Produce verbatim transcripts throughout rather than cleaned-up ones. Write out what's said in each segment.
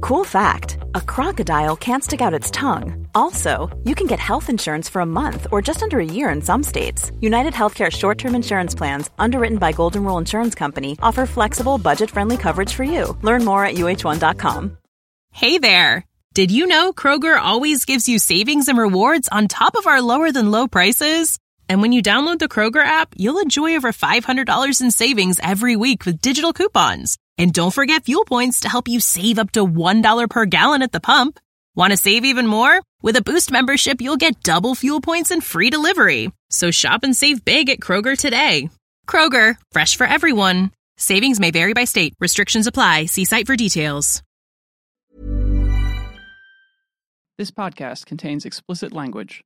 Cool fact, a crocodile can't stick out its tongue. Also, you can get health insurance for a month or just under a year in some states. United Healthcare short-term insurance plans, underwritten by Golden Rule Insurance Company, offer flexible, budget-friendly coverage for you. Learn more at U H one dot com. Hey there! Did you know Kroger always gives you savings and rewards on top of our lower-than-low prices? And when you download the Kroger app, you'll enjoy over five hundred dollars in savings every week with digital coupons. And don't forget fuel points to help you save up to one dollar per gallon at the pump. Want to save even more? With a Boost membership, you'll get double fuel points and free delivery. So shop and save big at Kroger today. Kroger, fresh for everyone. Savings may vary by state. Restrictions apply. See site for details. This podcast contains explicit language.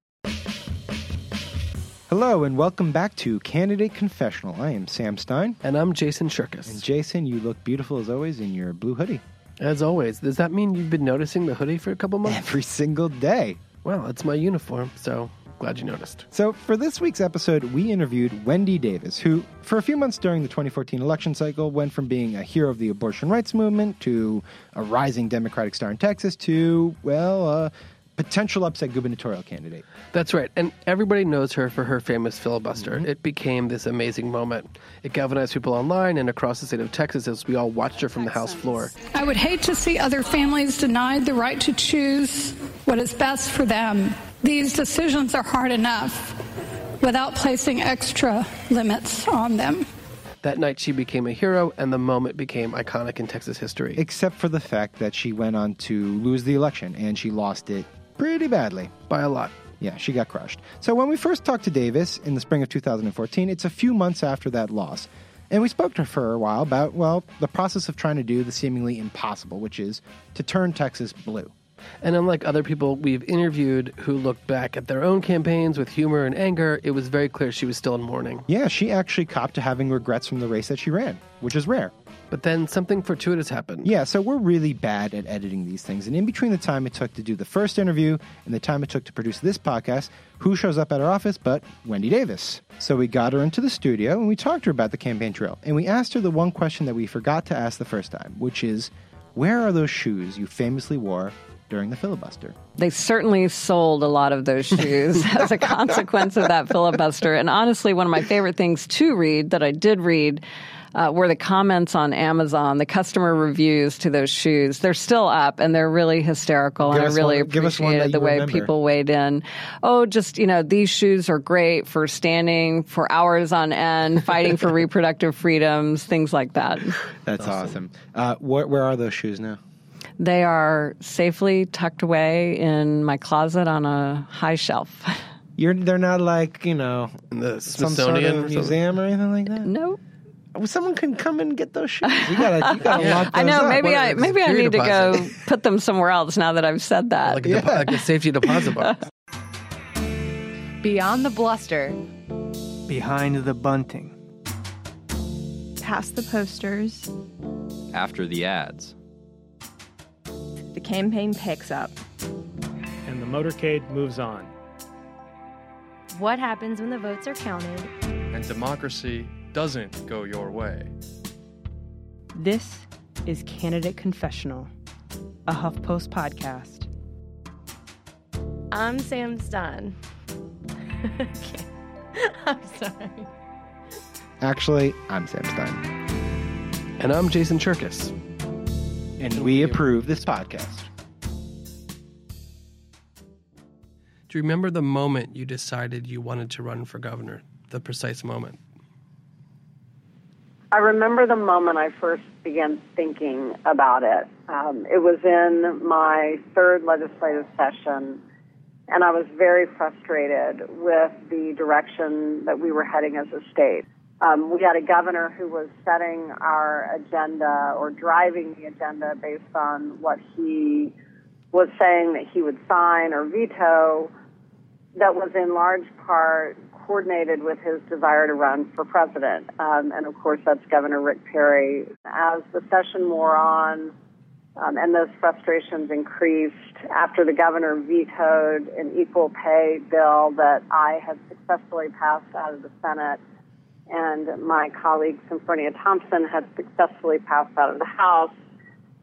Hello and welcome back to Candidate Confessional. I am Sam Stein. And I'm Jason Shirkus. And Jason, you look beautiful as always in your blue hoodie. As always. Does that mean you've been noticing the hoodie for a couple months? Every single day. Well, it's my uniform, so glad you noticed. So for this week's episode, we interviewed Wendy Davis, who for a few months during the twenty fourteen election cycle went from being a hero of the abortion rights movement to a rising Democratic star in Texas to, well, uh, potential upset gubernatorial candidate. That's right. And everybody knows her for her famous filibuster. Mm-hmm. It became this amazing moment. It galvanized people online and across the state of Texas as we all watched her from the House floor. I would hate to see other families denied the right to choose what is best for them. These decisions are hard enough without placing extra limits on them. That night she became a hero, and the moment became iconic in Texas history. Except for the fact that she went on to lose the election, and she lost it pretty badly. By a lot. Yeah, she got crushed. So when we first talked to Davis in the spring of two thousand fourteen, it's a few months after that loss. And we spoke to her for a while about, well, the process of trying to do the seemingly impossible, which is to turn Texas blue. And unlike other people we've interviewed who looked back at their own campaigns with humor and anger, it was very clear she was still in mourning. Yeah, she actually copped to having regrets from the race that she ran, which is rare. But then something fortuitous happened. Yeah, so we're really bad at editing these things. And in between the time it took to do the first interview and the time it took to produce this podcast, who shows up at our office but Wendy Davis? So we got her into the studio and we talked to her about the campaign trail. And we asked her the one question that we forgot to ask the first time, which is, where are those shoes you famously wore during the filibuster? They certainly sold a lot of those shoes as a consequence of that filibuster. And honestly, one of my favorite things to read that I did read uh, were the comments on Amazon, the customer reviews to those shoes. They're still up and they're really hysterical. Give and I really one, appreciated the way remember. people weighed in. Oh, just, you know, these shoes are great for standing for hours on end, fighting for reproductive freedoms, things like that. That's awesome. Uh, where, where are those shoes now? They are safely tucked away in my closet on a high shelf. You're, they're not like, you know, In the some Smithsonian sort of museum or anything like that? Nope. Well, someone can come and get those shoes. You gotta, you gotta lock those I know. up. Maybe What I is it, maybe I security need to deposit? go put them somewhere else now that I've said that. Like a, depo- like a safety deposit box. Beyond the bluster, Behind the bunting. Past the posters, After the ads. the campaign picks up. And the motorcade moves on. what happens when the votes are counted, and democracy doesn't go your way. This is Candidate Confessional, a HuffPost podcast. I'm Sam Stein. Okay. I'm sorry. Actually, I'm Sam Stein. And I'm Jason Shirkus. And we approve this podcast. Do you remember the moment you decided you wanted to run for governor? The precise moment? I remember the moment I first began thinking about it. Um, it was in my third legislative session, and I was very frustrated with the direction that we were heading as a state. Um, we had a governor who was setting our agenda or driving the agenda based on what he was saying that he would sign or veto, that was in large part coordinated with his desire to run for president. Um, and of course, that's Governor Rick Perry. As the session wore on, um, and those frustrations increased after the governor vetoed an equal pay bill that I had successfully passed out of the Senate, and my colleague Symphonia Thompson had successfully passed out of the House.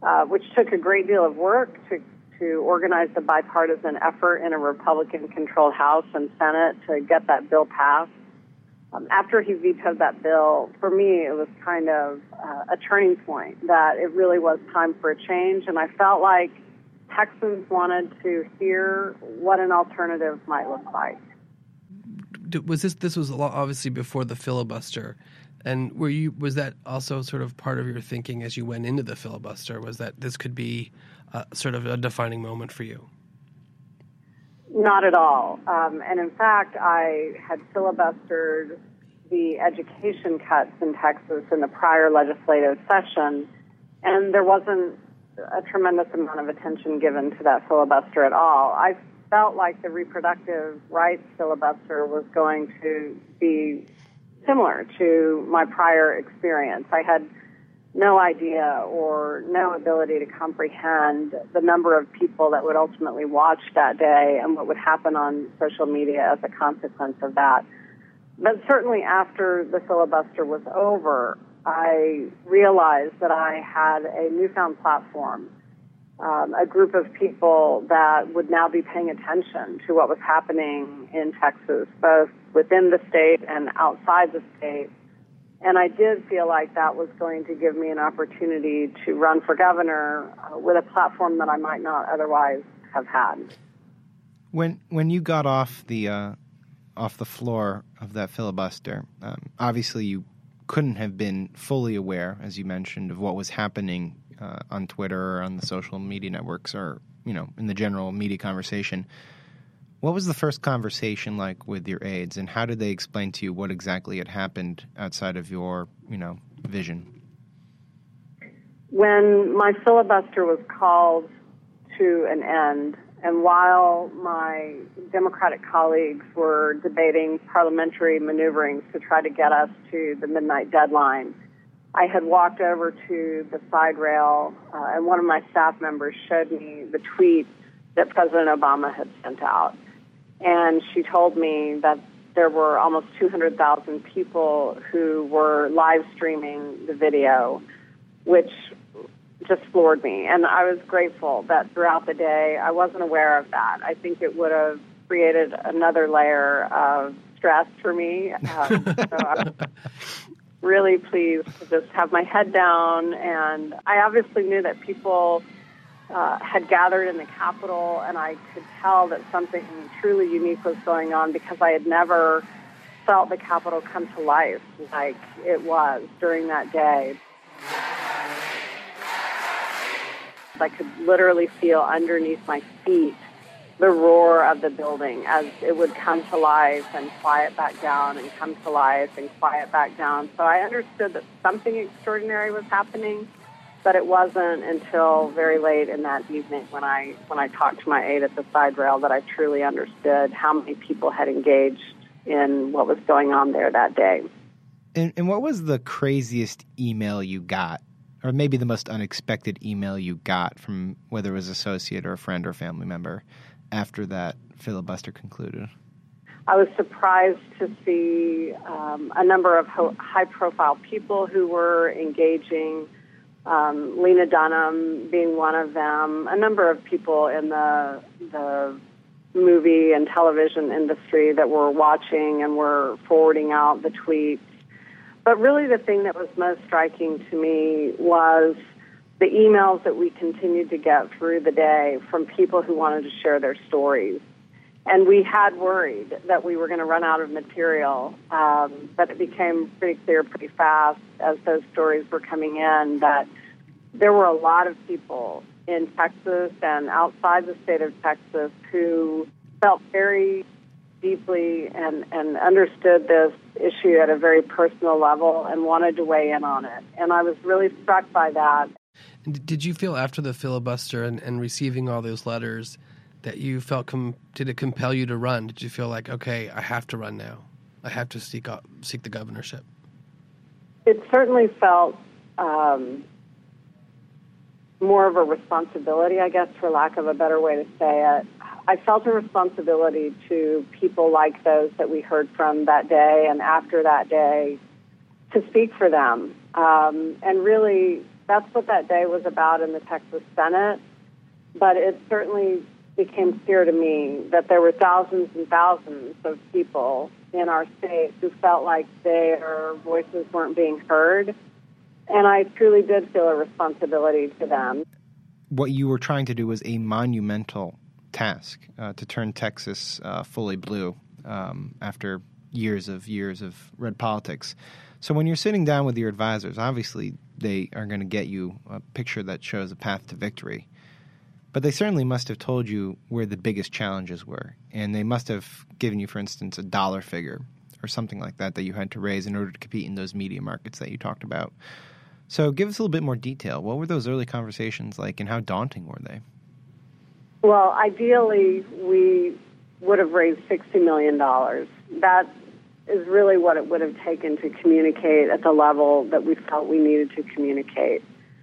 uh, which took a great deal of work to, to organize the bipartisan effort in a Republican-controlled House and Senate to get that bill passed. Um, after he vetoed that bill, for me, it was kind of uh, a turning point that it really was time for a change, and I felt like Texans wanted to hear what an alternative might look like. Was this this was obviously before the filibuster, and were you was that also sort of part of your thinking as you went into the filibuster? Was that this could be uh, sort of a defining moment for you? Not at all. Um, and in fact, I had filibustered the education cuts in Texas in the prior legislative session, and there wasn't a tremendous amount of attention given to that filibuster at all. I felt like the reproductive rights filibuster was going to be similar to my prior experience. I had no idea or no ability to comprehend the number of people that would ultimately watch that day and what would happen on social media as a consequence of that. But certainly after the filibuster was over, I realized that I had a newfound platform, um, a group of people that would now be paying attention to what was happening in Texas, both within the state and outside the state. And I did feel like that was going to give me an opportunity to run for governor uh, with a platform that I might not otherwise have had. When when you got off the uh, off the floor of that filibuster, um, obviously you couldn't have been fully aware, as you mentioned, of what was happening uh, on Twitter or on the social media networks or, you know, in the general media conversation. What was the first conversation like with your aides, and how did they explain to you what exactly had happened outside of your, you know, vision? When my filibuster was called to an end, and while my Democratic colleagues were debating parliamentary maneuverings to try to get us to the midnight deadline, I had walked over to the side rail, uh, and one of my staff members showed me the tweet that President Obama had sent out. And she told me that there were almost two hundred thousand people who were live streaming the video, which just floored me. And I was grateful that throughout the day I wasn't aware of that. I think it would have created another layer of stress for me. Um, so I'm really pleased to just have my head down. And I obviously knew that people Uh, had gathered in the Capitol, and I could tell that something truly unique was going on because I had never felt the Capitol come to life like it was during that day. I could literally feel underneath my feet the roar of the building as it would come to life and quiet back down and come to life and quiet back down. So I understood that something extraordinary was happening. But it wasn't until very late in that evening when I when I talked to my aide at the side rail that I truly understood how many people had engaged in what was going on there that day. And, and what was the craziest email you got, or maybe the most unexpected email you got from whether it was an associate or a friend or family member after that filibuster concluded? I was surprised to see um, a number of ho- high-profile people who were engaging. Um, Lena Dunham being one of them, a number of people in the the movie and television industry that were watching and were forwarding out the tweets. But really the thing that was most striking to me was the emails that we continued to get through the day from people who wanted to share their stories. And we had worried that we were going to run out of material, um, but it became pretty clear pretty fast as those stories were coming in that there were a lot of people in Texas and outside the state of Texas who felt very deeply and, and understood this issue at a very personal level and wanted to weigh in on it. And I was really struck by that. Did you feel after the filibuster and, and receiving all those letters that you felt, com- did it compel you to run? Did you feel like, okay, I have to run now. I have to seek out, seek the governorship? It certainly felt um, more of a responsibility, I guess, for lack of a better way to say it. I felt a responsibility to people like those that we heard from that day and after that day to speak for them um, and really that's what that day was about in the Texas Senate. But it certainly became clear to me that there were thousands and thousands of people in our state who felt like their voices weren't being heard. And I truly did feel a responsibility to them. What you were trying to do was a monumental task, uh, to turn Texas uh, fully blue um, after years of years of red politics. So when you're sitting down with your advisors, obviously they are going to get you a picture that shows a path to victory. But they certainly must have told you where the biggest challenges were. And they must have given you, for instance, a dollar figure or something like that that you had to raise in order to compete in those media markets that you talked about. So give us a little bit more detail. What were those early conversations like, and how daunting were they? Well, ideally, we would have raised sixty million dollars. That is really what it would have taken to communicate at the level that we felt we needed to communicate.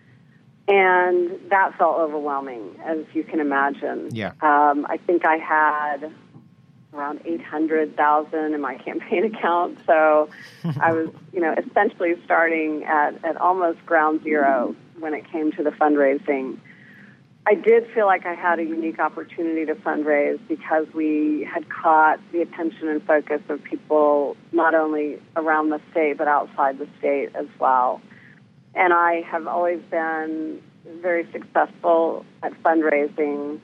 And that felt overwhelming, as you can imagine. Yeah. Um, I think I had around eight hundred thousand in my campaign account, so I was, you know, essentially starting at, at almost ground zero when it came to the fundraising. I did feel like I had a unique opportunity to fundraise because we had caught the attention and focus of people not only around the state but outside the state as well. And I have always been very successful at fundraising,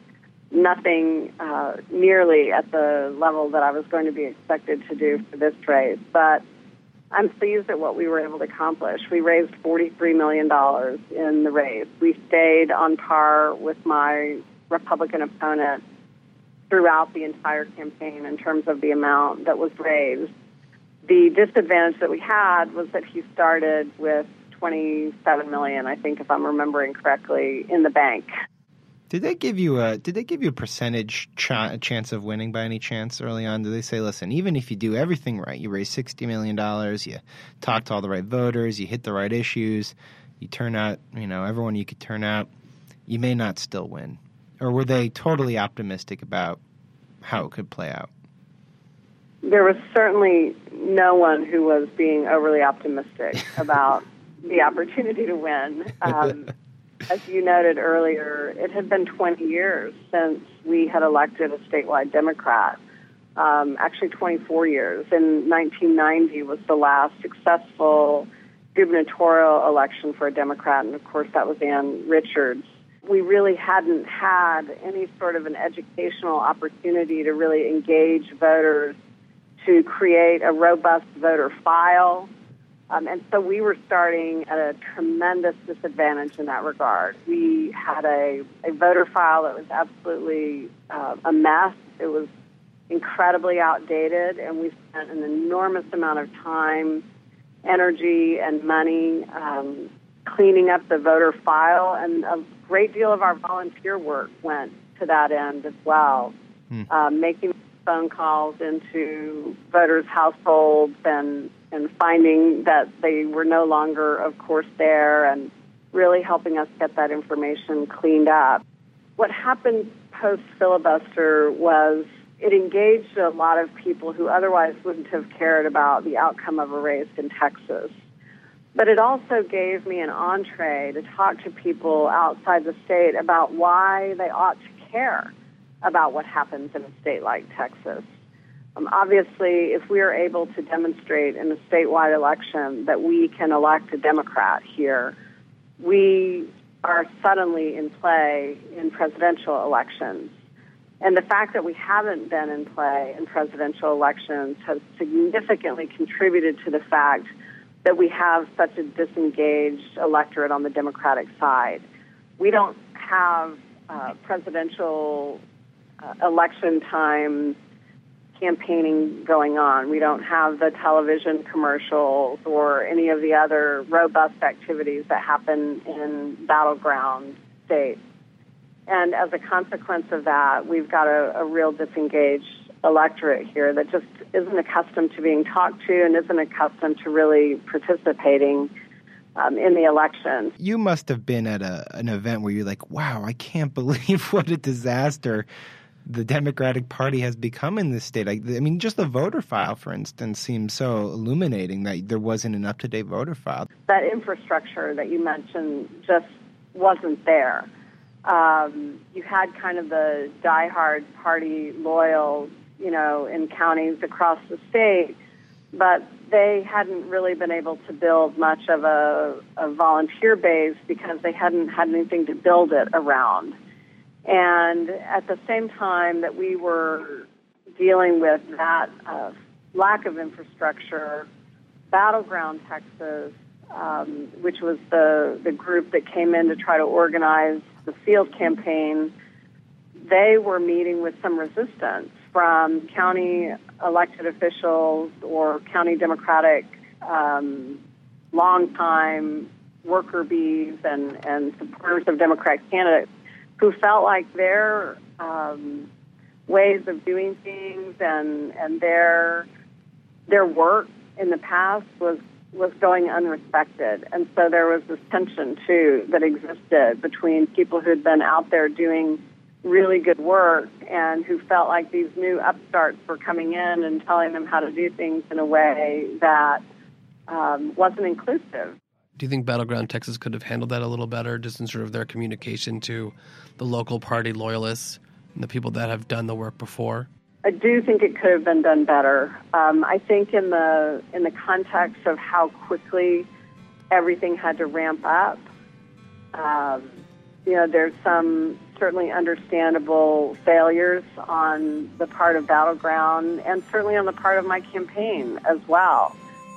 nothing uh, nearly at the level that I was going to be expected to do for this race. But I'm pleased at what we were able to accomplish. We raised forty-three million dollars in the race. We stayed on par with my Republican opponent throughout the entire campaign in terms of the amount that was raised. The disadvantage that we had was that he started with twenty-seven million dollars, I think, if I'm remembering correctly, in the bank. Did they give you a Did they give you a percentage ch- chance of winning by any chance early on? Did they say, listen, even if you do everything right, you raise sixty million dollars, you talk to all the right voters, you hit the right issues, you turn out, you know, everyone you could turn out, you may not still win? Or were they totally optimistic about how it could play out? There was certainly no one who was being overly optimistic about the opportunity to win. Um, as you noted earlier, it had been twenty years since we had elected a statewide Democrat. Um, actually, twenty-four years. In nineteen ninety was the last successful gubernatorial election for a Democrat, and of course that was Ann Richards. We really hadn't had any sort of an educational opportunity to really engage voters, to create a robust voter file. Um, and so we were starting at a tremendous disadvantage in that regard. We had a, a voter file that was absolutely uh, a mess. It was incredibly outdated, and we spent an enormous amount of time, energy, and money um, cleaning up the voter file, and a great deal of our volunteer work went to that end as well, hmm. uh, making phone calls into voters' households and and finding that they were no longer, of course, there, and really helping us get that information cleaned up. What happened post-filibuster was it engaged a lot of people who otherwise wouldn't have cared about the outcome of a race in Texas. But it also gave me an entree to talk to people outside the state about why they ought to care about what happens in a state like Texas. Um, obviously, if we are able to demonstrate in a statewide election that we can elect a Democrat here, we are suddenly in play in presidential elections. And the fact that we haven't been in play in presidential elections has significantly contributed to the fact that we have such a disengaged electorate on the Democratic side. We don't have uh, presidential uh, election time campaigning going on. We don't have the television commercials or any of the other robust activities that happen in battleground states. And as a consequence of that, we've got a, a real disengaged electorate here that just isn't accustomed to being talked to and isn't accustomed to really participating um, in the election. You must have been at a, an event where you're like, wow, I can't believe what a disaster the Democratic Party has become in this state. I, I mean, just the voter file, for instance, seems so illuminating that there wasn't an up-to-date voter file. That infrastructure that you mentioned just wasn't there. Um, you had kind of the diehard party loyals, you know, in counties across the state, but they hadn't really been able to build much of a, a volunteer base because they hadn't had anything to build it around. And at the same time that we were dealing with that uh, lack of infrastructure, Battleground Texas, um, which was the, the group that came in to try to organize the field campaign, they were meeting with some resistance from county elected officials or county Democratic um, longtime worker bees and, and supporters of Democratic candidates who felt like their um, ways of doing things and, and their their work in the past was was going unrespected. And so there was this tension, too, that existed between people who had been out there doing really good work and who felt like these new upstarts were coming in and telling them how to do things in a way that um, wasn't inclusive. Do you think Battleground Texas could have handled that a little better, just in sort of their communication to the local party loyalists and the people that have done the work before? I do think it could have been done better. Um, I think in the in the context of how quickly everything had to ramp up, um, you know, there's some certainly understandable failures on the part of Battleground and certainly on the part of my campaign as well.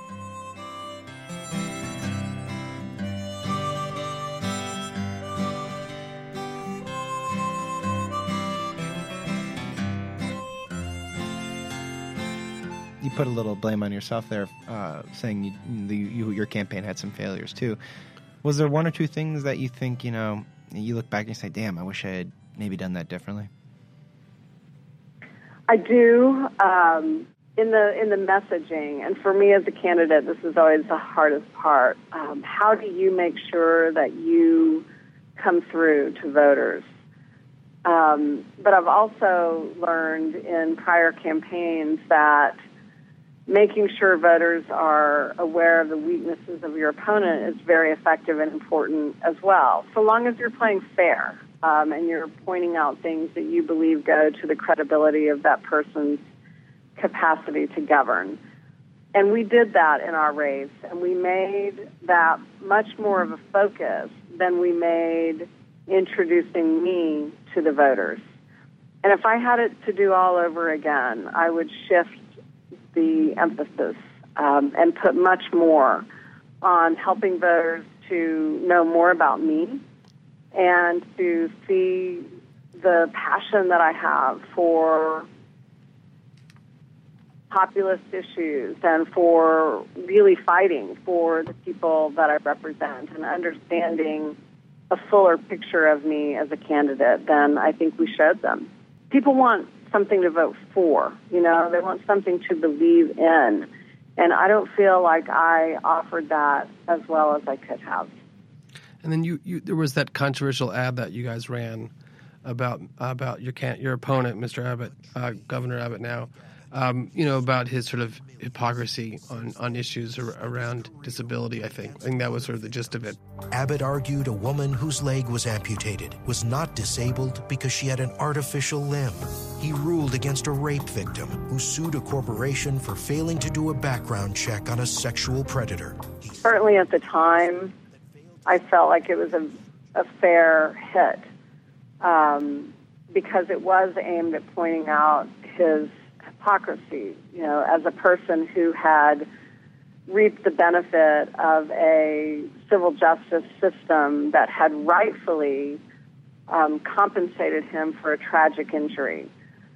You put a little blame on yourself there, uh, saying you, the, you, your campaign had some failures too. Was there one or two things that you think, you know, you look back and you say, damn, I wish I had maybe done that differently? I do, um, in the in the messaging, and for me as a candidate, this is always the hardest part. Um, how do you make sure that you come through to voters? Um, but I've also learned in prior campaigns that making sure voters are aware of the weaknesses of your opponent is very effective and important as well, so long as you're playing fair um, and you're pointing out things that you believe go to the credibility of that person's capacity to govern. And we did that in our race, and we made that much more of a focus than we made introducing me to the voters. And if I had it to do all over again, I would shift the emphasis um, and put much more on helping voters to know more about me and to see the passion that I have for populist issues and for really fighting for the people that I represent and understanding a fuller picture of me as a candidate than I think we showed them. People want something to vote for, you know, they want something to believe in. And I don't feel like I offered that as well as I could have. And then you, you there was that controversial ad that you guys ran about about your can, your opponent, Mister Abbott, uh, Governor Abbott now, um, you know, about his sort of hypocrisy on, on issues ar- around disability, I think. I think that was sort of the gist of it. Abbott argued a woman whose leg was amputated was not disabled because she had an artificial limb. He ruled against a rape victim who sued a corporation for failing to do a background check on a sexual predator. Certainly at the time, I felt like it was a, a fair hit um, because it was aimed at pointing out his hypocrisy, you know, as a person who had reaped the benefit of a civil justice system that had rightfully um, compensated him for a tragic injury.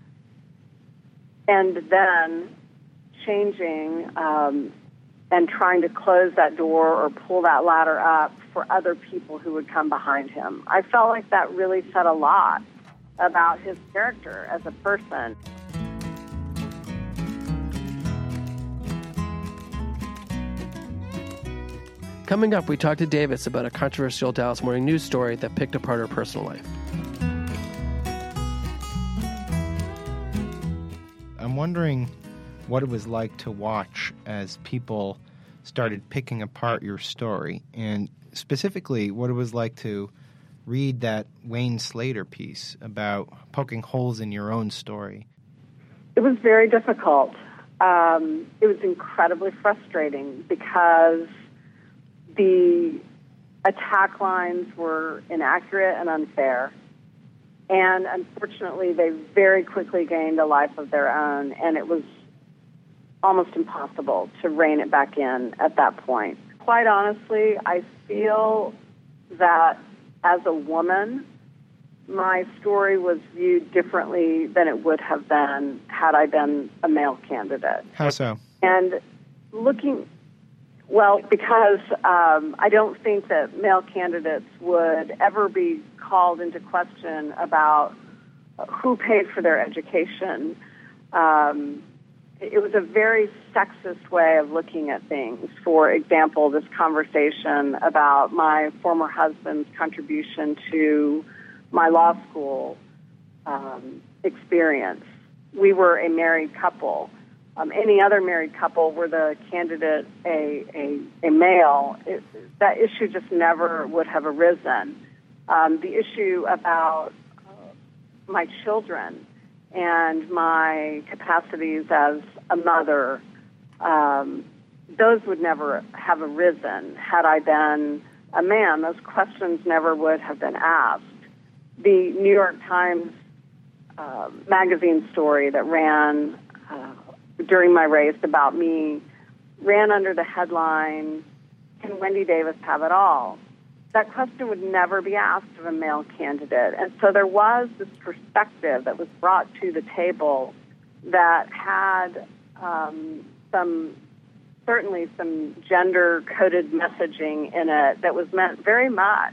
And then changing um, and trying to close that door or pull that ladder up for other people who would come behind him. I felt like that really said a lot about his character as a person. Coming up, we talked to Davis about a controversial Dallas Morning News story that picked apart her personal life. wondering what it was like to watch as people started picking apart your story, and specifically what it was like to read that Wayne Slater piece about poking holes in your own story. It was very difficult. Um, it was incredibly frustrating because the attack lines were inaccurate and unfair. And unfortunately, they very quickly gained a life of their own, and it was almost impossible to rein it back in at that point. Quite honestly, I feel that as a woman, my story was viewed differently than it would have been had I been a male candidate. How so? And looking, well, because um, I don't think that male candidates would ever be called into question about who paid for their education. Um, it was a very sexist way of looking at things. For example, this conversation about my former husband's contribution to my law school um, experience. We were a married couple. Um, any other married couple were the candidate a, a, a male, it, that issue just never would have arisen. Um, the issue about uh, my children and my capacities as a mother, um, those would never have arisen had I been a man. Those questions never would have been asked. The New York Times uh, magazine story that ran uh, during my race about me ran under the headline, "Can Wendy Davis have it all?" That question would never be asked of a male candidate. And so there was this perspective that was brought to the table that had um, some, certainly some gender-coded messaging in it that was meant very much,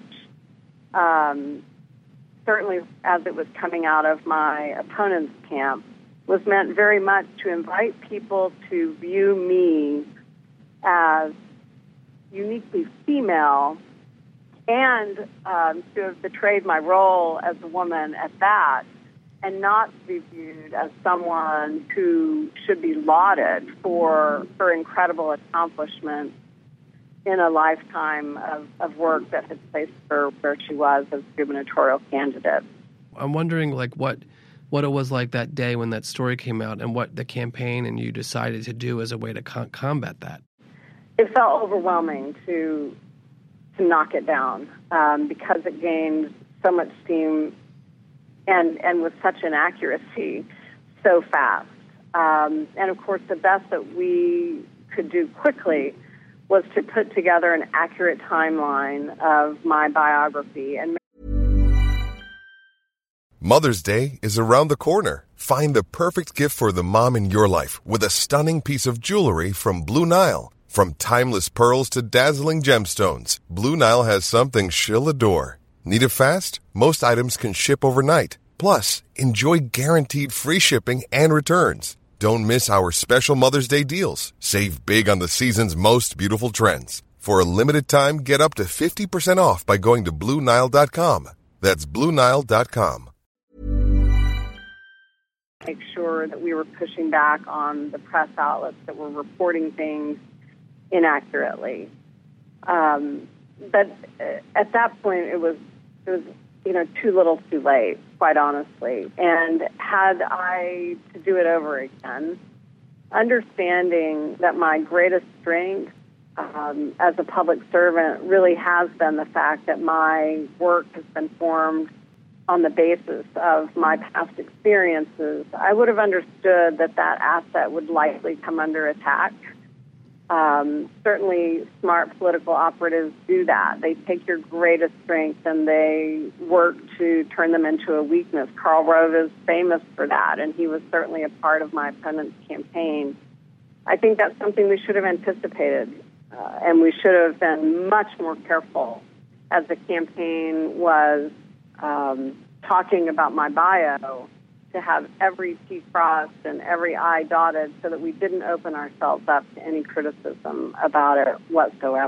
um, certainly as it was coming out of my opponent's camp, was meant very much to invite people to view me as uniquely female and um, to have betrayed my role as a woman at that, and not to be viewed as someone who should be lauded for her incredible accomplishments in a lifetime of, of work that had placed her where she was as a gubernatorial candidate. I'm wondering, like, what what it was like that day when that story came out, and what the campaign and you decided to do as a way to con- combat that. It felt overwhelming to to knock it down um, because it gained so much steam and and with such an accuracy so fast. Um, and of course, the best that we could do quickly was to put together an accurate timeline of my biography. And Mother's Day is around the corner. Find the perfect gift for the mom in your life with a stunning piece of jewelry from Blue Nile. From timeless pearls to dazzling gemstones, Blue Nile has something she'll adore. Need it fast? Most items can ship overnight. Plus, enjoy guaranteed free shipping and returns. Don't miss our special Mother's Day deals. Save big on the season's most beautiful trends. For a limited time, get up to fifty percent off by going to Blue Nile dot com. That's Blue Nile dot com. Make sure that we were pushing back on the press outlets that were reporting things inaccurately. Um, but at that point, it was, it was, you know, too little too late, quite honestly. And had I to do it over again, understanding that my greatest strength um, as a public servant really has been the fact that my work has been formed on the basis of my past experiences, I would have understood that that asset would likely come under attack. Um, certainly smart political operatives do that. They take your greatest strengths and they work to turn them into a weakness. Karl Rove is famous for that, and he was certainly a part of my opponent's campaign. I think that's something we should have anticipated, uh, and we should have been much more careful as the campaign was um, talking about my bio, to have every T crossed and every I dotted so that we didn't open ourselves up to any criticism about it whatsoever.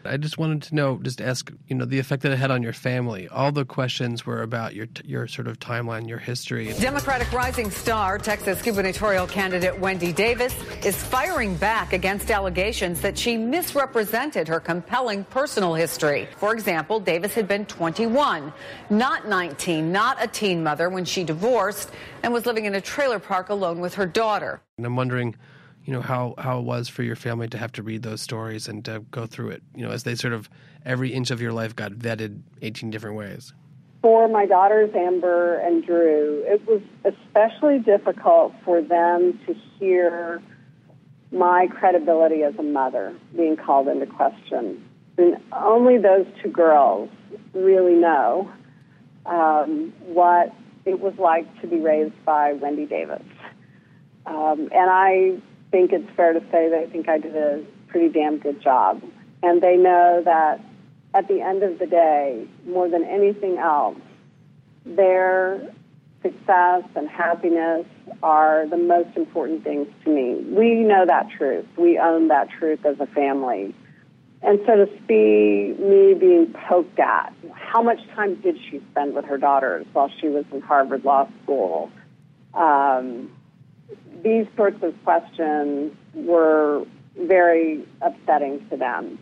I just wanted to know, just ask, you know, the effect that it had on your family. All the questions were about your your sort of timeline, your history. Democratic rising star, Texas gubernatorial candidate Wendy Davis is firing back against allegations that she misrepresented her compelling personal history. For example, Davis had been twenty-one, not nineteen, not a teen mother when she divorced and was living in a trailer park alone with her daughter. And I'm wondering, you know, how, how it was for your family to have to read those stories and to go through it, you know, as they sort of, every inch of your life got vetted eighteen different ways. For my daughters, Amber and Drew, it was especially difficult for them to hear my credibility as a mother being called into question. And only those two girls really know um, what it was like to be raised by Wendy Davis. Um, and I think it's fair to say that I think I did a pretty damn good job. And they know that at the end of the day, more than anything else, their success and happiness are the most important things to me. We know that truth. We own that truth as a family. And so to see me being poked at, how much time did she spend with her daughters while she was in Harvard Law School? Um, these sorts of questions were very upsetting to them.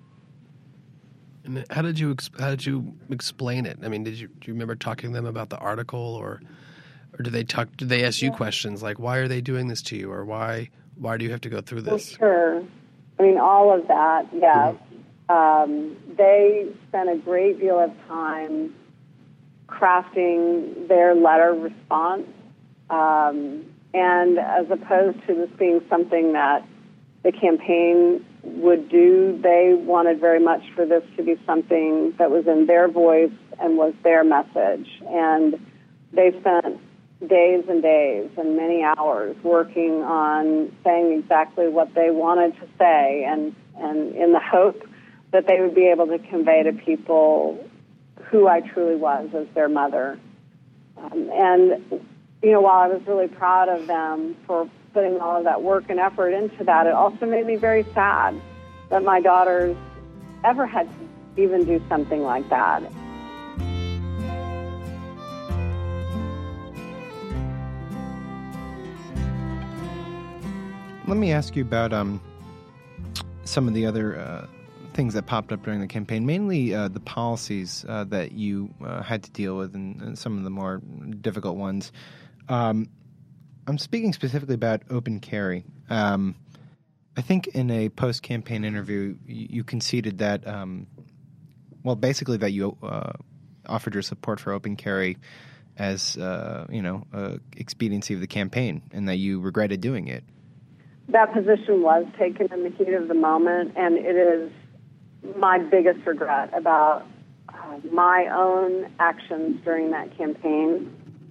And how did you how did you explain it? I mean, did you do you remember talking to them about the article, or or did they talk? Did they ask you yeah. questions like, why are they doing this to you, or why why do you have to go through this? Well, sure. I mean, all of that. Yes. Mm-hmm. Um, they spent a great deal of time crafting their letter response. Um, And as opposed to this being something that the campaign would do, they wanted very much for this to be something that was in their voice and was their message. And they spent days and days and many hours working on saying exactly what they wanted to say, and, and in the hope that they would be able to convey to people who I truly was as their mother. Um, and You know, while I was really proud of them for putting all of that work and effort into that, it also made me very sad that my daughters ever had to even do something like that. Let me ask you about um, some of the other uh, things that popped up during the campaign, mainly uh, the policies uh, that you uh, had to deal with, and, and some of the more difficult ones. Um, I'm speaking specifically about open carry. Um, I think in a post-campaign interview, you, you conceded that, um, well, basically that you uh, offered your support for open carry as, uh, you know, uh, expediency of the campaign, and that you regretted doing it. That position was taken in the heat of the moment, and it is my biggest regret about uh, my own actions during that campaign.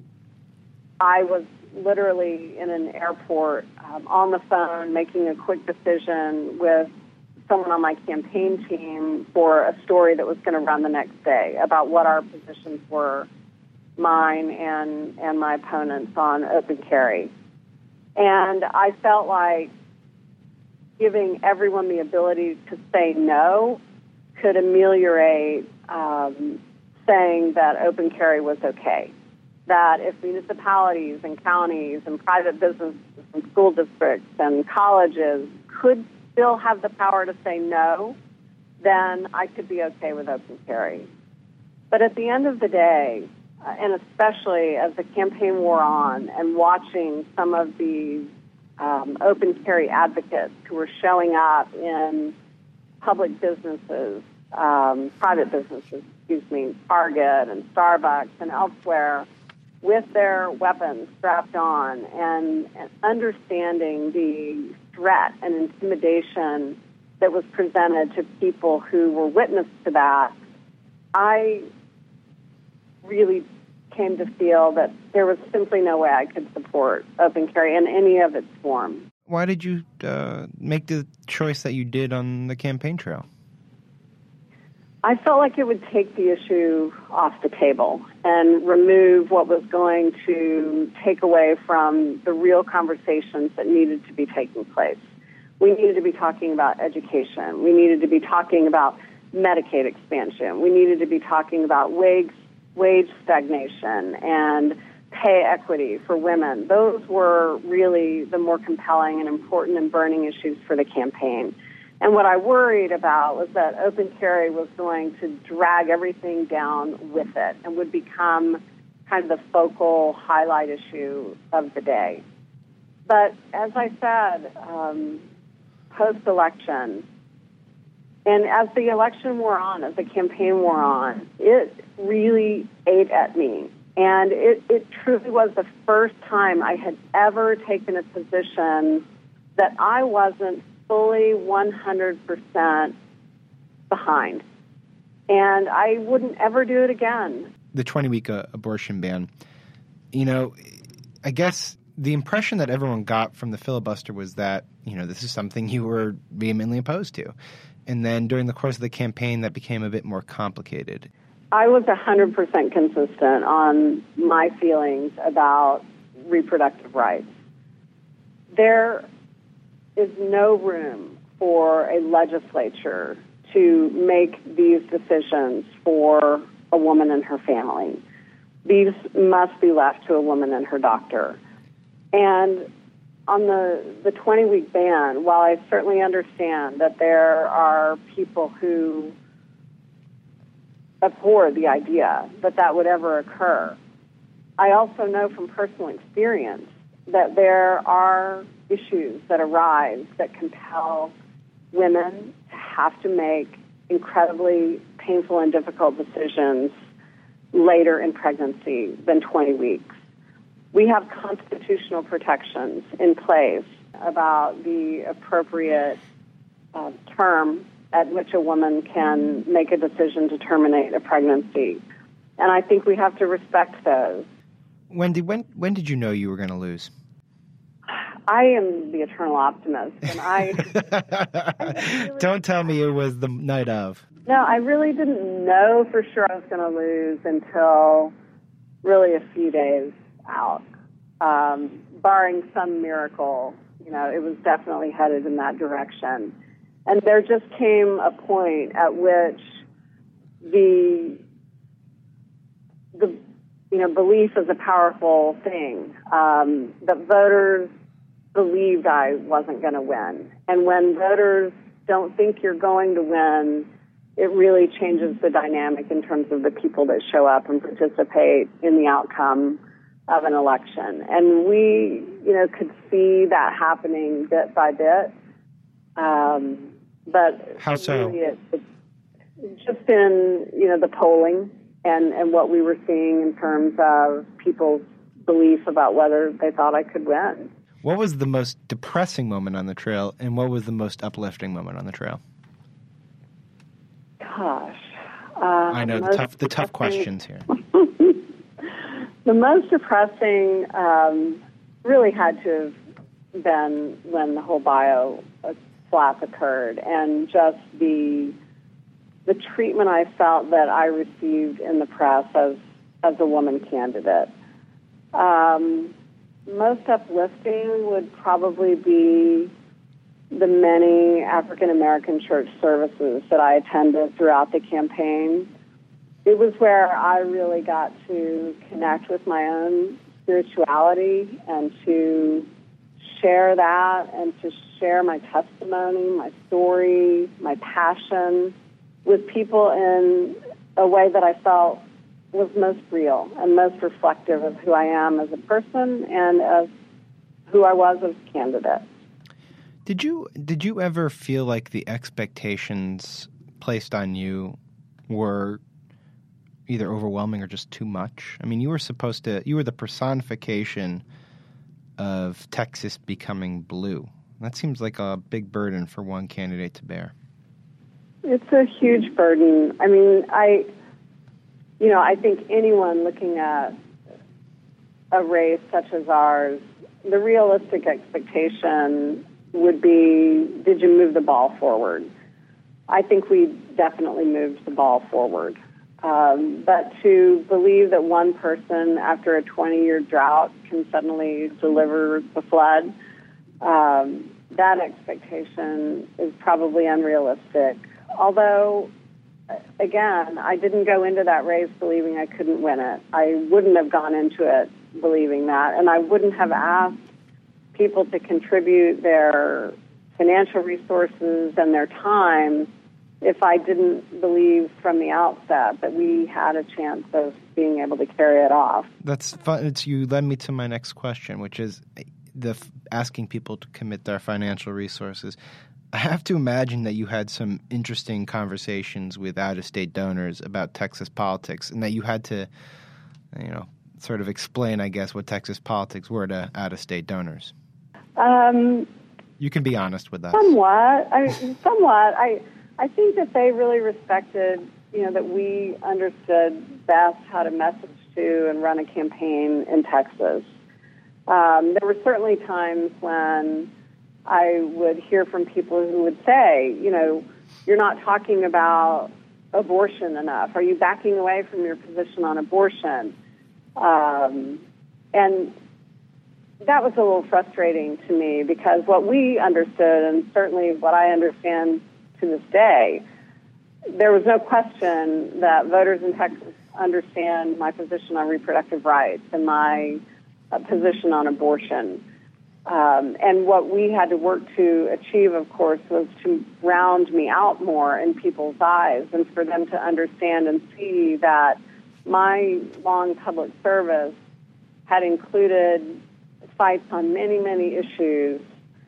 I was literally in an airport um, on the phone making a quick decision with someone on my campaign team for a story that was going to run the next day about what our positions were, mine and, and my opponents, on open carry. And I felt like giving everyone the ability to say no could ameliorate um, saying that open carry was okay. That if municipalities and counties and private businesses and school districts and colleges could still have the power to say no, then I could be okay with open carry. But at the end of the day, uh, and especially as the campaign wore on and watching some of these um, open carry advocates who were showing up in public businesses, um, private businesses, excuse me, Target and Starbucks and elsewhere, with their weapons strapped on, and, and understanding the threat and intimidation that was presented to people who were witness to that, I really came to feel that there was simply no way I could support open carry in any of its form. Why did you uh, make the choice that you did on the campaign trail? I felt like it would take the issue off the table and remove what was going to take away from the real conversations that needed to be taking place. We needed to be talking about education. We needed to be talking about Medicaid expansion. We needed to be talking about wage, wage stagnation and pay equity for women. Those were really the more compelling and important and burning issues for the campaign. And what I worried about was that open carry was going to drag everything down with it and would become kind of the focal highlight issue of the day. But as I said, um, post-election, and as the election wore on, as the campaign wore on, it really ate at me. And it, it truly was the first time I had ever taken a position that I wasn't fully one hundred percent behind. And I wouldn't ever do it again. The twenty-week uh, abortion ban, you know, I guess the impression that everyone got from the filibuster was that, you know, this is something you were vehemently opposed to. And then during the course of the campaign, that became a bit more complicated. I was one hundred percent consistent on my feelings about reproductive rights. There is no room for a legislature to make these decisions for a woman and her family. These must be left to a woman and her doctor. And on the, the twenty-week ban, while I certainly understand that there are people who abhor the idea that that would ever occur, I also know from personal experience that there are issues that arise that compel women to have to make incredibly painful and difficult decisions later in pregnancy than twenty weeks. We have constitutional protections in place about the appropriate uh, term at which a woman can make a decision to terminate a pregnancy. And I think we have to respect those. Wendy, when when did you know you were going to lose? I am the eternal optimist, and I... I really, Don't tell me it was the night of. No, I really didn't know for sure I was going to lose until really a few days out. Um, barring some miracle, you know, it was definitely headed in that direction. And there just came a point at which the the you know belief is a powerful thing. Um, that voters believed I wasn't going to win, and when voters don't think you're going to win, it really changes the dynamic in terms of the people that show up and participate in the outcome of an election. And we, you know, could see that happening bit by bit. Um, but how so? Really it, it's just in, you know, the polling and, and what we were seeing in terms of people's belief about whether they thought I could win. What was the most depressing moment on the trail, and what was the most uplifting moment on the trail? Gosh. Uh, I know, the tough, the tough questions here. The most depressing um, really had to have been when the whole bio flap occurred, and just the the treatment I felt that I received in the press as as a woman candidate. Um, most uplifting would probably be the many African American church services that I attended throughout the campaign. It was where I really got to connect with my own spirituality and to share that and to share my testimony, my story, my passion with people in a way that I felt was most real and most reflective of who I am as a person and of who I was as a candidate. Did you did you ever feel like the expectations placed on you were either overwhelming or just too much? I mean, you were supposed to, you were the personification of Texas becoming blue. That seems like a big burden for one candidate to bear. It's a huge burden. I mean, I, you know, I think anyone looking at a race such as ours, the realistic expectation would be, did you move the ball forward? I think we definitely moved the ball forward. Um, but to believe that one person, after a twenty-year drought, can suddenly deliver the flood, um, that expectation is probably unrealistic. Although, again, I didn't go into that race believing I couldn't win it. I wouldn't have gone into it believing that, and I wouldn't have asked people to contribute their financial resources and their time if I didn't believe from the outset that we had a chance of being able to carry it off. That's fun. It's, you led me to my next question, which is the asking people to commit their financial resources. I have to imagine that you had some interesting conversations with out-of-state donors about Texas politics, and that you had to, you know, sort of explain, I guess, what Texas politics were to out-of-state donors. Um, you can be honest with that. Somewhat. I mean, somewhat. I I think that they really respected, you know, that we understood best how to message to and run a campaign in Texas. Um, there were certainly times when I would hear from people who would say, you know, you're not talking about abortion enough. Are you backing away from your position on abortion? Um, and that was a little frustrating to me because what we understood, and certainly what I understand to this day, there was no question that voters in Texas understand my position on reproductive rights and my uh, position on abortion. Um, and what we had to work to achieve, of course, was to round me out more in people's eyes and for them to understand and see that my long public service had included fights on many, many issues,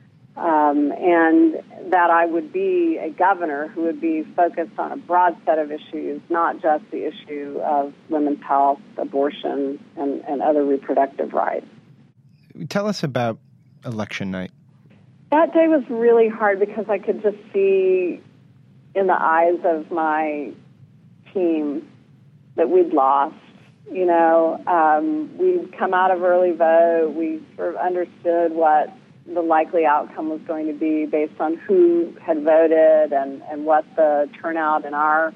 um, and that I would be a governor who would be focused on a broad set of issues, not just the issue of women's health, abortion, and, and other reproductive rights. Tell us about election night. That day was really hard because I could just see in the eyes of my team that we'd lost. You know, um, we'd come out of early vote. We sort of understood what the likely outcome was going to be based on who had voted and, and what the turnout in our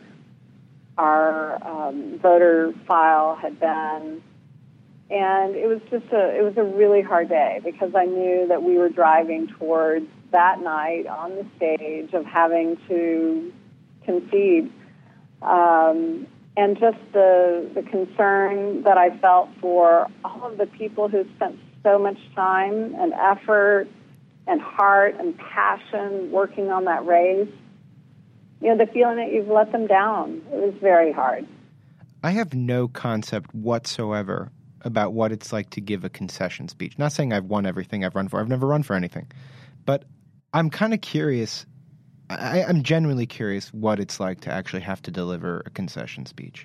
our um, voter file had been. And it was just a it was a really hard day because I knew that we were driving towards that night on the stage of having to concede. Um, and just the the concern that I felt for all of the people who spent so much time and effort and heart and passion working on that race. You know, the feeling that you've let them down. It was very hard. I have no concept whatsoever about what it's like to give a concession speech. Not saying I've won everything I've run for. I've never run for anything. But I'm kind of curious. I, I'm genuinely curious what it's like to actually have to deliver a concession speech.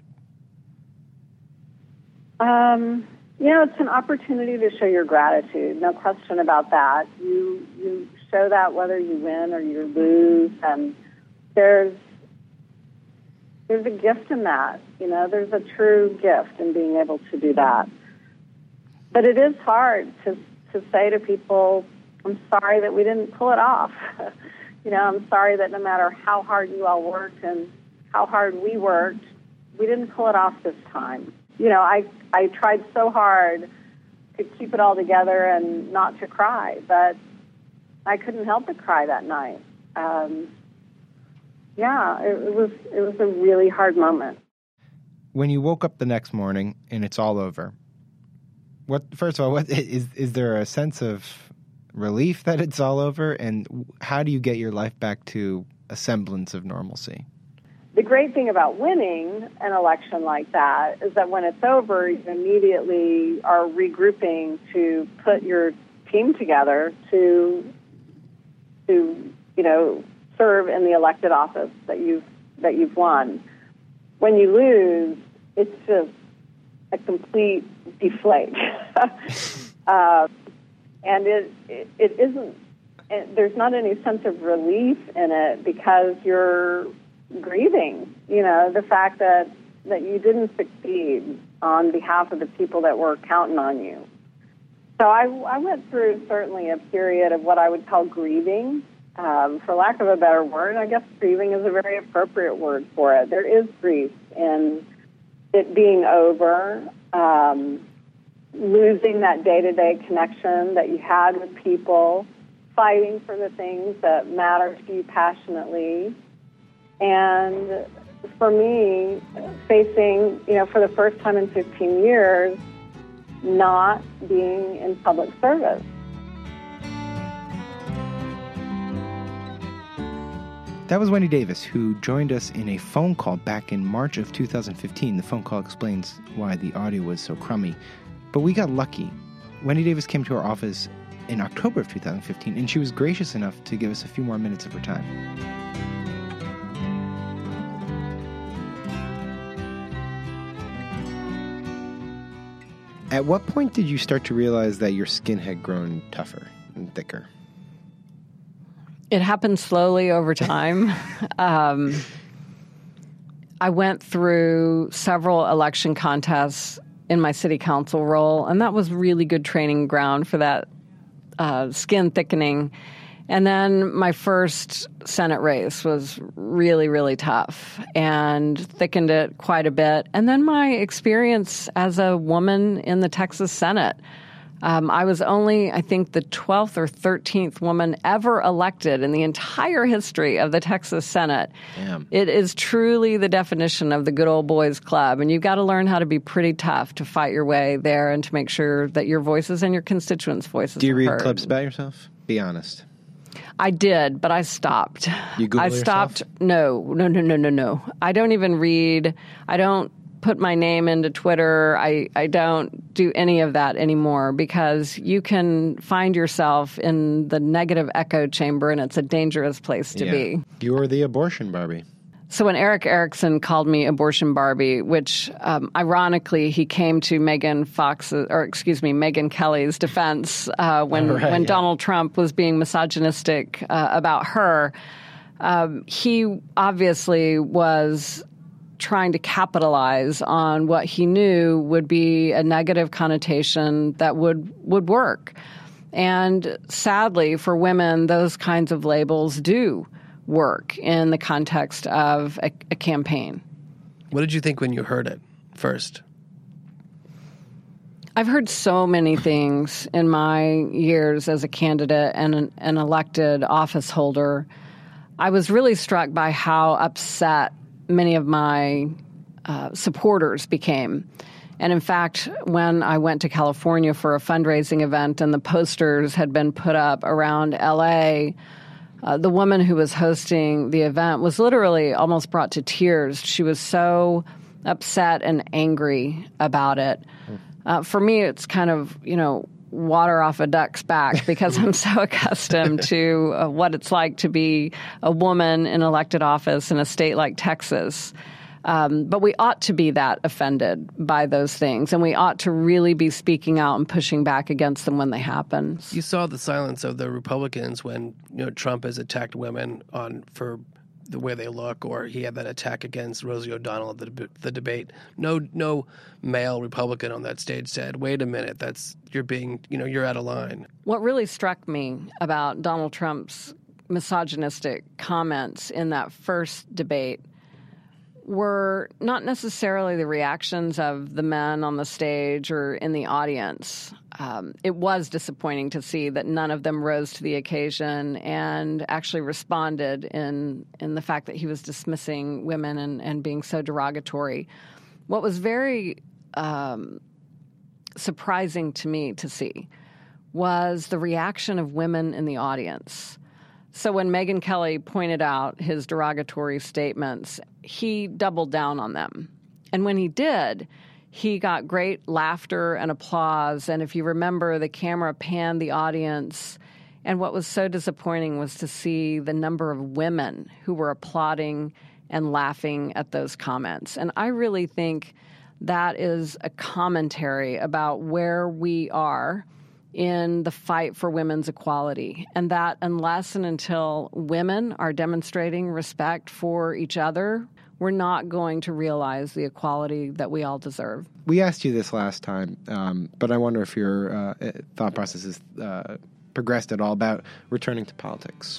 Um, you know, it's an opportunity to show your gratitude. No question about that. You you show that whether you win or you lose, and there's there's a gift in that. You know, there's a true gift in being able to do that. But it is hard to to say to people, I'm sorry that we didn't pull it off. You know, I'm sorry that no matter how hard you all worked and how hard we worked, we didn't pull it off this time. You know, I, I tried so hard to keep it all together and not to cry, but I couldn't help but cry that night. Um, yeah, it, it was it was a really hard moment. When you woke up the next morning and it's all over, what first of all, what is is there a sense of relief that it's all over, and how do you get your life back to a semblance of normalcy? The great thing about winning an election like that is that when it's over, you immediately are regrouping to put your team together to, to you know, serve in the elected office that you've that you've won. When you lose, it's just a complete deflate. uh, And it, it it isn't, it, there's not any sense of relief in it because you're grieving, you know, the fact that, that you didn't succeed on behalf of the people that were counting on you. So I, I went through certainly a period of what I would call grieving, um, for lack of a better word. I guess grieving is a very appropriate word for it. There is grief in it being over, um, losing that day-to-day connection that you had with people, fighting for the things that matter to you passionately. And for me, facing, you know, for the first time in fifteen years, not being in public service. That was Wendy Davis, who joined us in a phone call back in March of two thousand fifteen. The phone call explains why the audio was so crummy. But we got lucky. Wendy Davis came to our office in October of two thousand fifteen, and she was gracious enough to give us a few more minutes of her time. At what point did you start to realize that your skin had grown tougher and thicker? It happened slowly over time. um, I went through several election contests in my city council role, and that was really good training ground for that uh, skin thickening. And then my first Senate race was really, really tough and thickened it quite a bit. And then my experience as a woman in the Texas Senate. Um, I was only, I think, the twelfth or thirteenth woman ever elected in the entire history of the Texas Senate. Damn. It is truly the definition of the good old boys club, and you've got to learn how to be pretty tough to fight your way there and to make sure that your voices and your constituents' voices Do you are read heard. clips about yourself? Be honest. I did, but I stopped. You Google I stopped. yourself? No, no, no, no, no, no. I don't even read. I don't put my name into Twitter. I, I don't do any of that anymore because you can find yourself in the negative echo chamber, and it's a dangerous place to yeah. be. You're the abortion Barbie. So when Eric Erickson called me abortion Barbie, which um, ironically he came to Megan Fox's, or excuse me, Megyn Kelly's defense uh, when right, when yeah. Donald Trump was being misogynistic uh, about her, um, he obviously was trying to capitalize on what he knew would be a negative connotation that would would work. And sadly, for women, those kinds of labels do work in the context of a, a campaign. What did you think when you heard it first? I've heard so many things in my years as a candidate and an, an elected office holder. I was really struck by how upset many of my uh, supporters became. And in fact, when I went to California for a fundraising event and the posters had been put up around L A, uh, the woman who was hosting the event was literally almost brought to tears. She was so upset and angry about it. Uh, for me, it's kind of, you know, water off a duck's back because I'm so accustomed to uh, what it's like to be a woman in elected office in a state like Texas. Um, but we ought to be that offended by those things, and we ought to really be speaking out and pushing back against them when they happen. You saw the silence of the Republicans when, you know, Trump has attacked women on for the way they look, or he had that attack against Rosie O'Donnell at the, deb- the debate. No, no male Republican on that stage said, "Wait a minute, that's you're being, you know, you're out of line." What really struck me about Donald Trump's misogynistic comments in that first debate were not necessarily the reactions of the men on the stage or in the audience. Um, it was disappointing to see that none of them rose to the occasion and actually responded in in the fact that he was dismissing women and, and being so derogatory. What was very um, surprising to me to see was the reaction of women in the audience. So when Megyn Kelly pointed out his derogatory statements, he doubled down on them. And when he did, he got great laughter and applause. And if you remember, the camera panned the audience. And what was so disappointing was to see the number of women who were applauding and laughing at those comments. And I really think that is a commentary about where we are in the fight for women's equality, and that unless and until women are demonstrating respect for each other, we're not going to realize the equality that we all deserve. We asked you this last time, um, but I wonder if your uh, thought process has uh, progressed at all about returning to politics.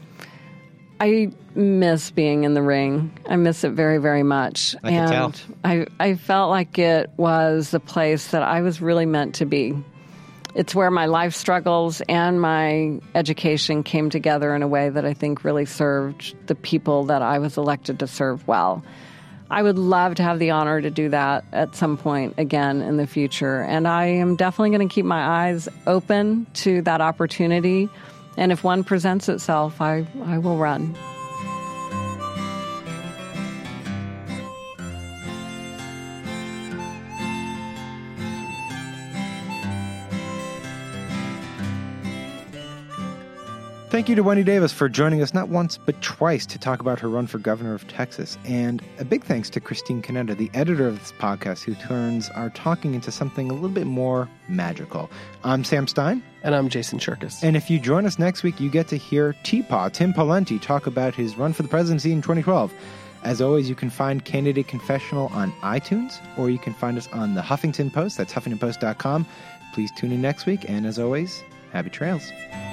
I miss being in the ring. I miss it very, very much. I can and tell. I, I felt like it was the place that I was really meant to be. it's where my life struggles and my education came together in a way that I think really served the people that I was elected to serve well. I would love to have the honor to do that at some point again in the future. And I am definitely going to keep my eyes open to that opportunity. And if one presents itself, I, I will run. Thank you to Wendy Davis for joining us not once but twice to talk about her run for governor of Texas. And a big thanks to Christine Canetta, the editor of this podcast, who turns our talking into something a little bit more magical. I'm Sam Stein. And I'm Jason Cherkis. And if you join us next week, you get to hear T-Paw, Tim Pawlenty, talk about his run for the presidency in twenty twelve. As always, you can find Candidate Confessional on iTunes, or you can find us on the Huffington Post. That's huffington post dot com. Please tune in next week. And as always, happy trails.